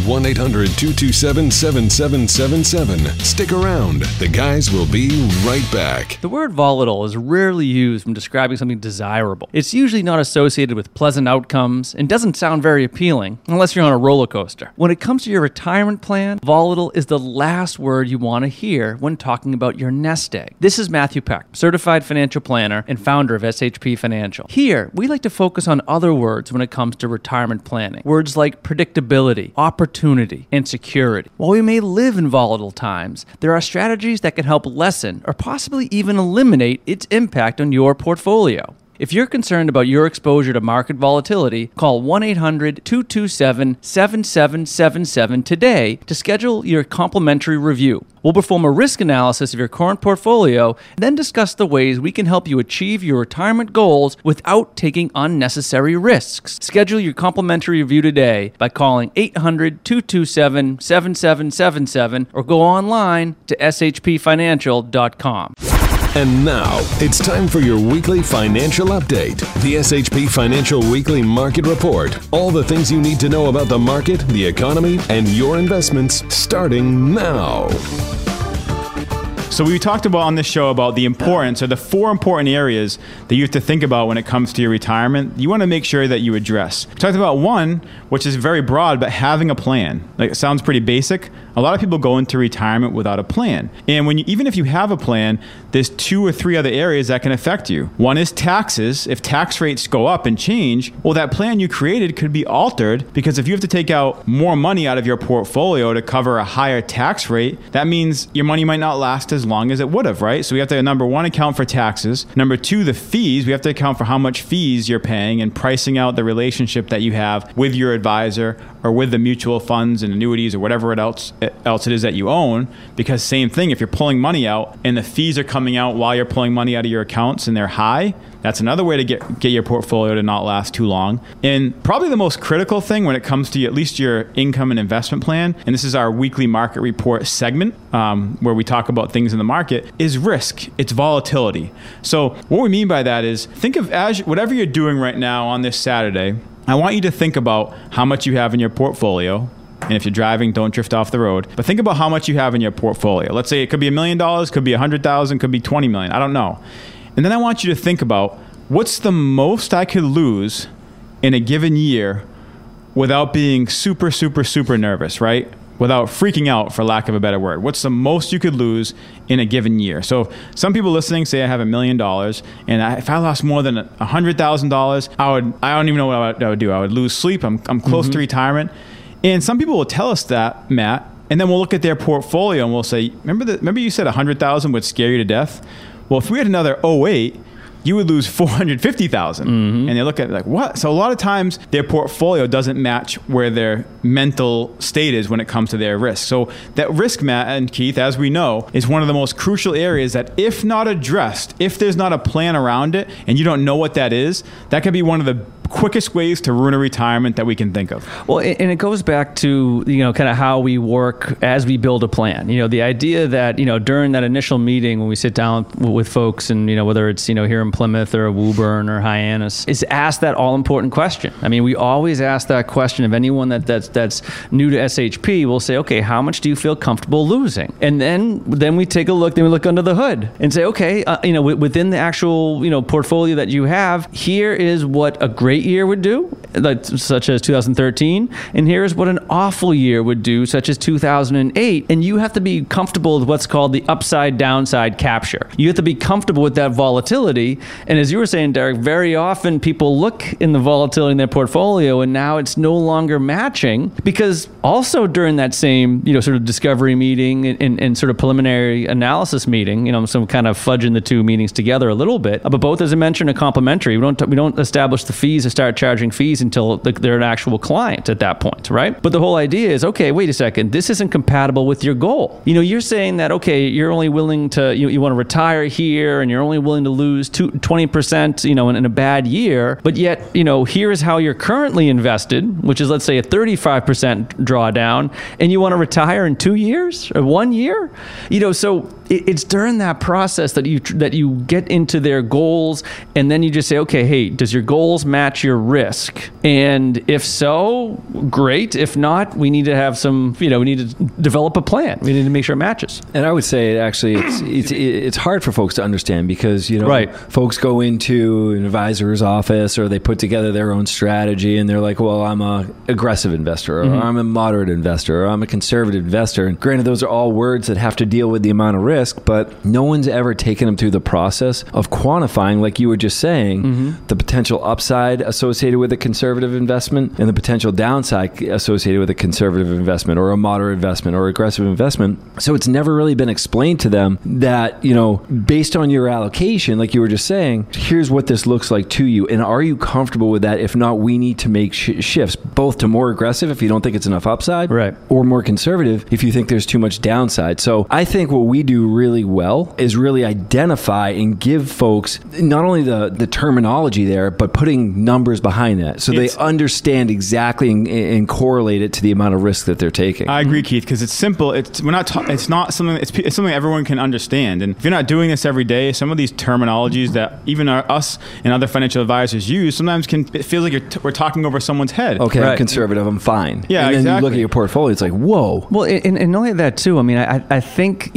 Speaker 1: 1-800-227-7777. Stick around. The guys will be right back.
Speaker 3: The word volatile is rarely used when describing something desirable. It's usually not associated with pleasant outcomes and doesn't sound very appealing unless you're on a roller coaster. When it comes to your retirement plan, volatile is the last word you want to hear when talking about your nest egg. This is Matthew Peck, certified financial planner and founder of SHP Financial. Here, we like to focus on other words when it comes to retirement planning. Words like predictability, opportunity, and security. While we may live in volatile times, there are strategies that can help lessen or possibly even eliminate its impact on your portfolio. If you're concerned about your exposure to market volatility, call 1-800-227-7777 today to schedule your complimentary review. We'll perform a risk analysis of your current portfolio and then discuss the ways we can help you achieve your retirement goals without taking unnecessary risks. Schedule your complimentary review today by calling 800-227-7777 or go online to shpfinancial.com.
Speaker 1: And now, it's time for your weekly financial update. The SHP Financial Weekly Market Report. All the things you need to know about the market, the economy, and your investments starting now.
Speaker 2: So we talked about on this show about the importance, or the 4 important areas that you have to think about when it comes to your retirement. You want to make sure that you address. We talked about one, which is very broad, but having a plan. Like, it sounds pretty basic. A lot of people go into retirement without a plan. And even if you have a plan, there's 2 or 3 other areas that can affect you. One is taxes. If tax rates go up and change, well, that plan you created could be altered, because if you have to take out more money out of your portfolio to cover a higher tax rate, that means your money might not last as long as it would have, right? So we have to, number 1, account for taxes. Number 2, the fees. We have to account for how much fees you're paying and pricing out the relationship that you have with your advisor or with the mutual funds and annuities or whatever else it is that you own. Because same thing, if you're pulling money out and the fees are coming out while you're pulling money out of your accounts and they're high, that's another way to get your portfolio to not last too long. And probably the most critical thing when it comes to at least your income and investment plan, and this is our weekly market report segment where we talk about things in the market, is risk. It's volatility. So what we mean by that is, think of whatever you're doing right now on this Saturday, I want you to think about how much you have in your portfolio. And if you're driving, don't drift off the road. But think about how much you have in your portfolio. Let's say it could be $1 million, could be $100,000, could be $20 million. I don't know. And then I want you to think about, what's the most I could lose in a given year without being super, super, super nervous, right? Without freaking out, for lack of a better word. What's the most you could lose in a given year? So some people listening say I have $1 million, and if I lost more than $100,000, I don't even know what I would do. I would lose sleep. I'm close to retirement. And some people will tell us that, Matt, and then we'll look at their portfolio and we'll say, remember you said 100,000 would scare you to death? Well, if we had another 08, you would lose 450,000. And they look at it like, what? So a lot of times their portfolio doesn't match where their mental state is when it comes to their risk. So that risk, Matt and Keith, as we know, is one of the most crucial areas that, if not addressed, if there's not a plan around it and you don't know what that is, that could be one of the quickest ways to ruin a retirement that we can think of.
Speaker 3: Well, and it goes back to, kind of how we work as we build a plan. The idea that, during that initial meeting when we sit down with folks and, whether it's, here in Plymouth or Woburn or Hyannis, is ask that all-important question. I mean, we always ask that question of anyone that's new to SHP. We'll say, okay, how much do you feel comfortable losing? And then we take a look, then we look under the hood and say, okay, within the actual, portfolio that you have, here is what a great year would do, such as 2013, and here's what an awful year would do, such as 2008. And you have to be comfortable with what's called the upside downside capture. You have to be comfortable with that volatility. And as you were saying, Derek, very often people look in the volatility in their portfolio and now it's no longer matching, because also during that same, sort of discovery meeting and sort of preliminary analysis meeting, some kind of fudging the two meetings together a little bit, but both, as I mentioned, are complementary. We don't establish the fees or start charging fees until they're an actual client at that point, right? But the whole idea is, okay, wait a second, this isn't compatible with your goal. You're saying that, okay, you're only willing to, you want to retire here and you're only willing to lose 20%, in a bad year, but yet, here is how you're currently invested, which is, let's say, a 35% drawdown, and you want to retire in 2 years or 1 year? So it's during that process that you get into their goals, and then you just say, okay, hey, does your goals match your risk? And if so, great. If not, we need to have some, we need to develop a plan. We need to make sure it matches.
Speaker 4: And I would say it's hard for folks to understand because,
Speaker 3: right.
Speaker 4: Folks go into an advisor's office or they put together their own strategy and they're like, well, I'm an aggressive investor, or I'm a moderate investor, or I'm a conservative investor. And granted, those are all words that have to deal with the amount of risk, but no one's ever taken them through the process of quantifying, like you were just saying, the potential upside associated with a conservative investment and the potential downside associated with a conservative investment or a moderate investment or aggressive investment. So it's never really been explained to them that, based on your allocation, like you were just saying, here's what this looks like to you. And are you comfortable with that? If not, we need to make shifts, both to more aggressive if you don't think it's enough upside,
Speaker 3: right,
Speaker 4: or more conservative if you think there's too much downside. So I think what we do really well is really identify and give folks not only the terminology there, but putting numbers behind that so they understand exactly and correlate it to the amount of risk that they're taking.
Speaker 2: I agree, Keith, because it's simple. It's not something. It's something everyone can understand. And if you're not doing this every day, some of these terminologies that even us and other financial advisors use sometimes it feels like we're talking over someone's head.
Speaker 4: Okay,
Speaker 2: right.
Speaker 4: I'm conservative. I'm fine.
Speaker 2: Yeah,
Speaker 4: and then
Speaker 2: exactly.
Speaker 4: you look at your portfolio. It's like, whoa.
Speaker 3: Well, and not only that too. I mean, I think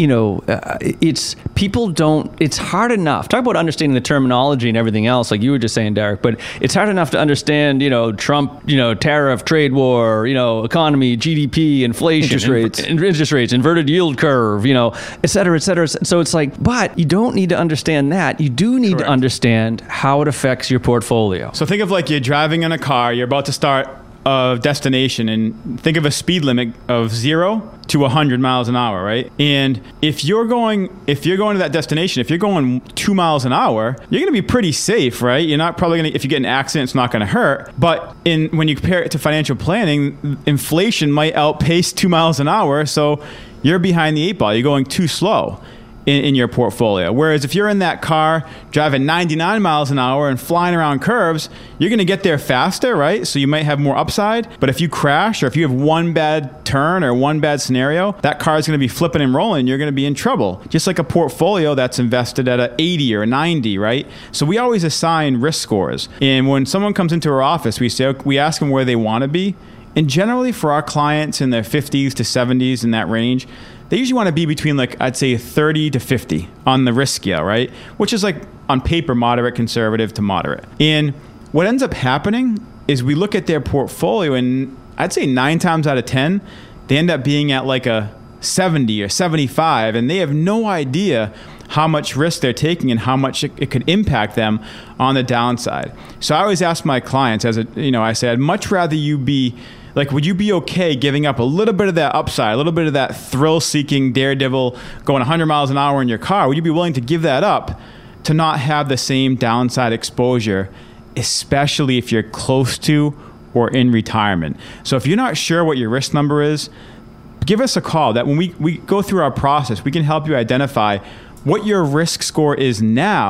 Speaker 3: it's people don't. It's hard enough. Talk about understanding the terminology and everything else, like you were just saying, Derek. But it's hard enough to understand, Trump, tariff, trade war, economy, GDP, inflation, interest rates, inverted yield curve, et cetera, et cetera. So it's like, but you don't need to understand that. You do need to understand how it affects your portfolio.
Speaker 2: So think of like you're driving in a car, you're about to start a destination, and think of a speed limit of 0 to 100 miles an hour, right? And if you're going to that destination, if you're going 2 miles an hour, you're going to be pretty safe, right? You're not probably going to, if you get an accident, it's not going to hurt. But when you compare it to financial planning, inflation might outpace 2 miles an hour, so you're behind the 8 ball. You're going too slow in your portfolio. Whereas if you're in that car driving 99 miles an hour and flying around curves, you're going to get there faster, right? So you might have more upside. But if you crash or if you have one bad turn or one bad scenario, that car is going to be flipping and rolling. You're going to be in trouble. Just like a portfolio that's invested at an 80 or a 90, right? So we always assign risk scores. And when someone comes into our office, we ask them where they want to be. And generally for our clients in their 50s to 70s, in that range, they usually want to be between, like, I'd say 30 to 50 on the risk scale, right? Which is like on paper, moderate, conservative to moderate. And what ends up happening is we look at their portfolio and I'd say 9 times out of 10, they end up being at like a 70 or 75, and they have no idea how much risk they're taking and how much it could impact them on the downside. So I always ask my clients, I say, I'd much rather you be like, would you be okay giving up a little bit of that upside, a little bit of that thrill-seeking daredevil going 100 miles an hour in your car? Would you be willing to give that up to not have the same downside exposure, especially if you're close to or in retirement? So if you're not sure what your risk number is, give us a call. That when we go through our process, we can help you identify what your risk score is now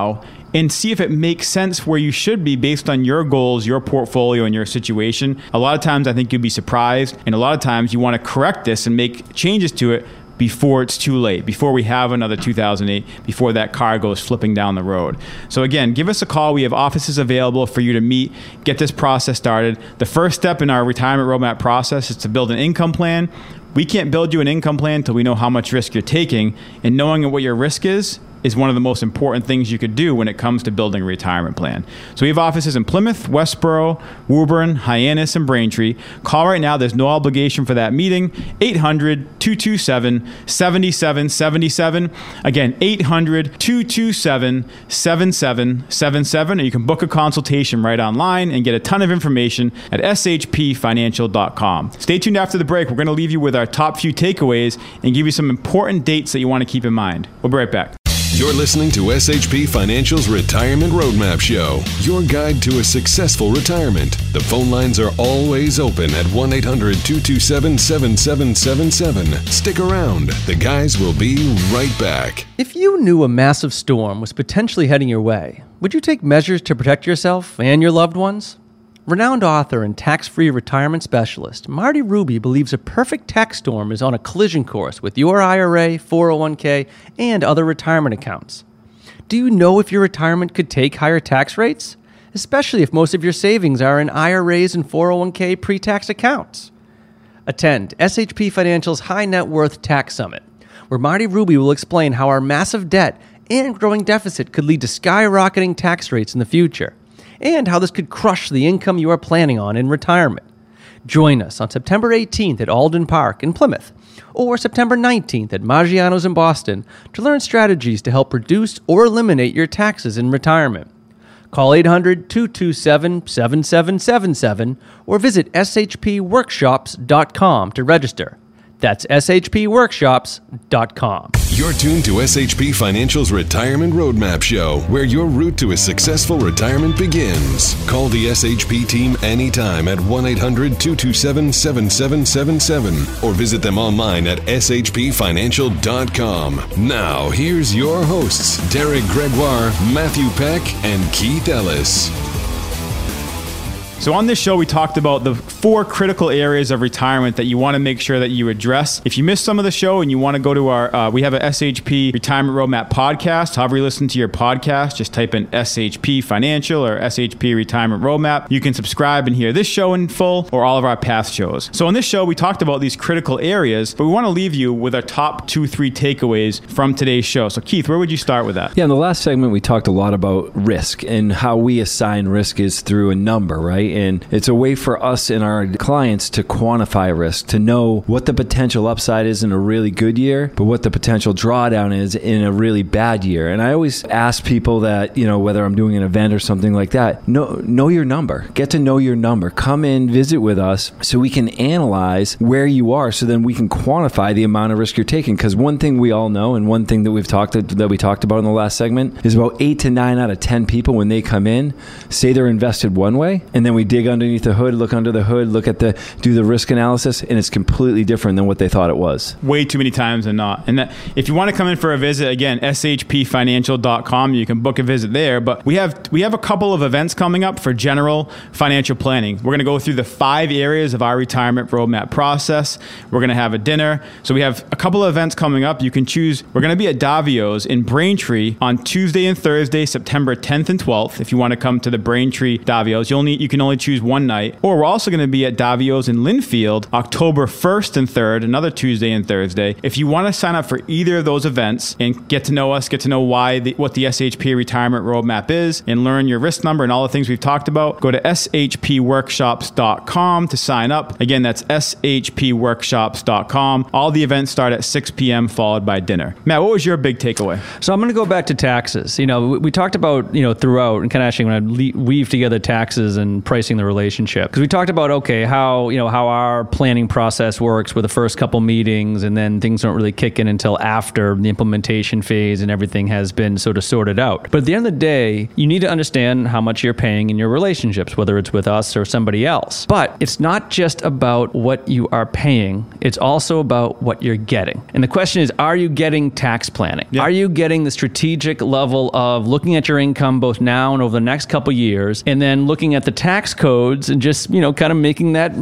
Speaker 2: and see if it makes sense where you should be based on your goals, your portfolio, and your situation. A lot of times I think you'll be surprised, and a lot of times you want to correct this and make changes to it before it's too late, before we have another 2008, before that car goes flipping down the road. So again, give us a call. We have offices available for you to meet, get this process started. The first step in our retirement roadmap process is to build an income plan. We can't build you an income plan until we know how much risk you're taking, and knowing what your risk is one of the most important things you could do when it comes to building a retirement plan. So we have offices in Plymouth, Westboro, Woburn, Hyannis, and Braintree. Call right now. There's no obligation for that meeting. 800-227-7777. Again, 800-227-7777. Or you can book a consultation right online and get a ton of information at shpfinancial.com. Stay tuned after the break. We're going to leave you with our top few takeaways and give you some important dates that you want to keep in mind. We'll be right back.
Speaker 1: You're listening to SHP Financial's Retirement Roadmap Show, your guide to a successful retirement. The phone lines are always open at 1-800-227-7777. Stick around. The guys will be right back.
Speaker 9: If you knew a massive storm was potentially heading your way, would you take measures to protect yourself and your loved ones? Renowned author and tax-free retirement specialist Marty Ruby believes a perfect tax storm is on a collision course with your IRA, 401k, and other retirement accounts. Do you know if your retirement could take higher tax rates? Especially if most of your savings are in IRAs and 401k pre-tax accounts. Attend SHP Financial's High Net Worth Tax Summit, where Marty Ruby will explain how our massive debt and growing deficit could lead to skyrocketing tax rates in the future, and how this could crush the income you are planning on in retirement. Join us on September 18th at Alden Park in Plymouth, or September 19th at Maggiano's in Boston to learn strategies to help reduce or eliminate your taxes in retirement. Call 800-227-7777 or visit shpworkshops.com to register. That's shpworkshops.com.
Speaker 1: You're tuned to SHP Financial's Retirement Roadmap Show, where your route to a successful retirement begins. Call the SHP team anytime at 1-800-227-7777 or visit them online at shpfinancial.com. Now, here's your hosts, Derek Gregoire, Matthew Peck, and Keith Ellis.
Speaker 2: So on this show, we talked about the 4 critical areas of retirement that you want to make sure that you address. If you missed some of the show and you want to go to our, we have a SHP Retirement Roadmap podcast. However you listen to your podcast, just type in SHP Financial or SHP Retirement Roadmap. You can subscribe and hear this show in full or all of our past shows. So on this show, we talked about these critical areas, but we want to leave you with our top 2-3 takeaways from today's show. So Keith, where would you start with that?
Speaker 4: Yeah, in the last segment, we talked a lot about risk and how we assign risk is through a number, right? And it's a way for us and our clients to quantify risk, to know what the potential upside is in a really good year, but what the potential drawdown is in a really bad year. And I always ask people that, you know, whether I'm doing an event or something like that, know your number. Get to know your number. Come in, visit with us so we can analyze where you are, so then we can quantify the amount of risk you're taking. Because one thing we all know, and one thing that we talked about in the last segment, is about 8 to 9 out of 10 people, when they come in, say they're invested one way, and then we dig underneath the hood, look under the hood, do the risk analysis, and it's completely different than what they thought it was.
Speaker 2: Way too many times than not. And that, if you want to come in for a visit, again, shpfinancial.com, you can book a visit there. But we have a couple of events coming up for general financial planning. We're going to go through the 5 areas of our retirement roadmap process. We're going to have a dinner. So we have a couple of events coming up. You can choose. We're going to be at Davio's in Braintree on Tuesday and Thursday, September 10th and 12th. If you want to come to the Braintree Davio's, you can only choose one night. Or we're also going to be at Davio's in Linfield, October 1st and 3rd, another Tuesday and Thursday. If you want to sign up for either of those events and get to know us, get to know what the SHP Retirement Roadmap is, and learn your risk number and all the things we've talked about, go to shpworkshops.com to sign up. Again, that's shpworkshops.com. All the events start at 6 p.m. followed by dinner. Matt, what was your big takeaway?
Speaker 3: So I'm going to go back to taxes. You know, we talked about, throughout, and kind of actually when I weave together taxes and price pricing the relationship. Because we talked about, okay, how our planning process works with the first couple meetings, and then things don't really kick in until after the implementation phase and everything has been sort of sorted out. But at the end of the day, you need to understand how much you're paying in your relationships, whether it's with us or somebody else. But it's not just about what you are paying. It's also about what you're getting. And the question is, are you getting tax planning? Yeah. Are you getting the strategic level of looking at your income both now and over the next couple years, and then looking at the tax codes and just, kind of making that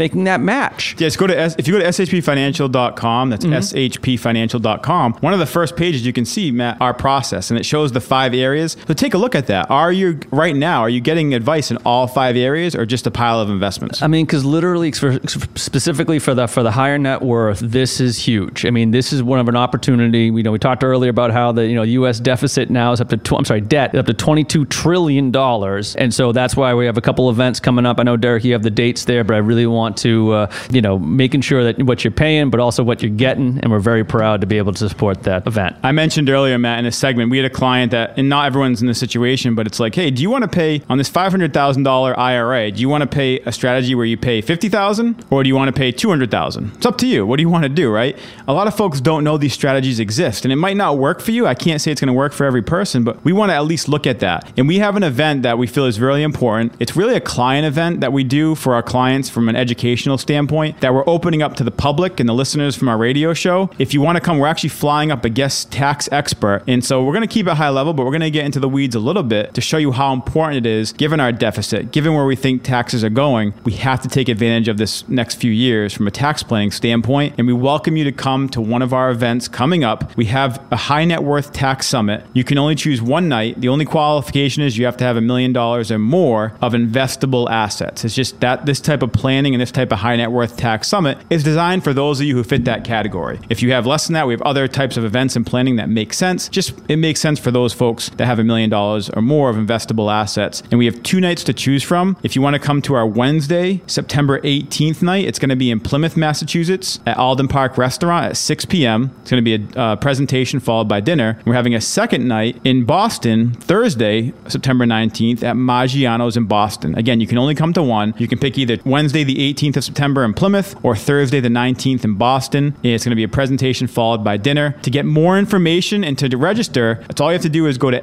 Speaker 3: match?
Speaker 2: Yes, if you go to shpfinancial.com, that's shpfinancial.com, one of the first pages you can see, Matt, our process, and it shows the 5 areas. So take a look at that. Are you getting advice in all 5 areas, or just a pile of investments?
Speaker 3: I mean, because literally, specifically for the higher net worth, this is huge. I mean, this is one of an opportunity. We talked earlier about how the U.S. deficit now is up to debt is up to $22 trillion, and so that's why we have a couple events coming up. I know, Derek, you have the dates there, but I really want to making sure that what you're paying, but also what you're getting, and we're very proud to be able to support that event.
Speaker 2: I mentioned earlier, Matt, in a segment, we had a client that, and not everyone's in this situation, but it's like, hey, do you want to pay on this $500,000 IRA? Do you want to pay a strategy where you pay $50,000, or do you want to pay $200,000? It's up to you. What do you want to do, right? A lot of folks don't know these strategies exist, and it might not work for you. I can't say it's going to work for every person, but we want to at least look at that. And we have an event that we feel is really important. It's really a client event that we do for our clients from an educational standpoint that we're opening up to the public and the listeners from our radio show. If you want to come, we're actually flying up a guest tax expert. And so we're going to keep it high level, but we're going to get into the weeds a little bit to show you how important it is, given our deficit, given where we think taxes are going. We have to take advantage of this next few years from a tax planning standpoint. And we welcome you to come to one of our events coming up. We have a high net worth tax summit. You can only choose one night. The only qualification is you have to have $1 million or more of investable assets. It's just that this type of planning and this type of high net worth tax summit is designed for those of you who fit that category. If you have less than that, we have other types of events and planning that make sense. It makes sense for those folks that have $1 million or more of investable assets. And we have 2 nights to choose from. If you want to come to our Wednesday, September 18th night, it's going to be in Plymouth, Massachusetts at Alden Park Restaurant at 6 p.m. It's going to be a presentation followed by dinner. We're having a second night in Boston, Thursday, September 19th at Maggiano's in Boston. Again, you can only come to one. You can pick either Wednesday, the 18th of September in Plymouth, or Thursday, the 19th in Boston. It's going to be a presentation followed by dinner. To get more information and to register, that's all you have to do is go to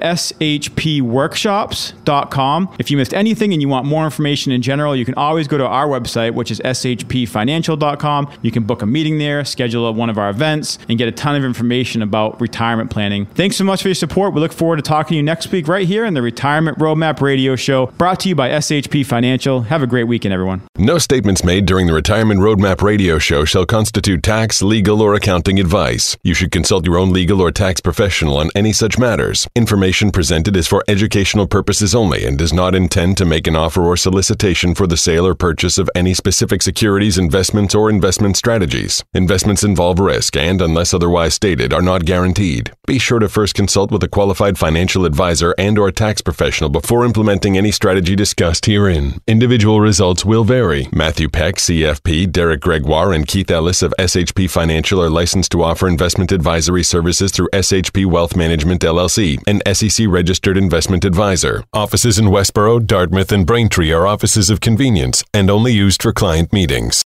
Speaker 2: shpworkshops.com. If you missed anything and you want more information in general, you can always go to our website, which is shpfinancial.com. You can book a meeting there, schedule one of our events, and get a ton of information about retirement planning. Thanks so much for your support. We look forward to talking to you next week right here in the Retirement Roadmap Radio Show, brought to you by SHP Financial. Have a great weekend, everyone.
Speaker 1: No statements made during the Retirement Roadmap Radio Show shall constitute tax, legal, or accounting advice. You should consult your own legal or tax professional on any such matters. Information presented is for educational purposes only and does not intend to make an offer or solicitation for the sale or purchase of any specific securities, investments, or investment strategies. Investments involve risk and, unless otherwise stated, are not guaranteed. Be sure to first consult with a qualified financial advisor and/or tax professional before implementing any strategy discussed herein. Individual results will vary. Matthew Peck, CFP, Derek Gregoire, and Keith Ellis of SHP Financial are licensed to offer investment advisory services through SHP Wealth Management, LLC, an SEC-registered investment advisor. Offices in Westboro, Dartmouth, and Braintree are offices of convenience and only used for client meetings.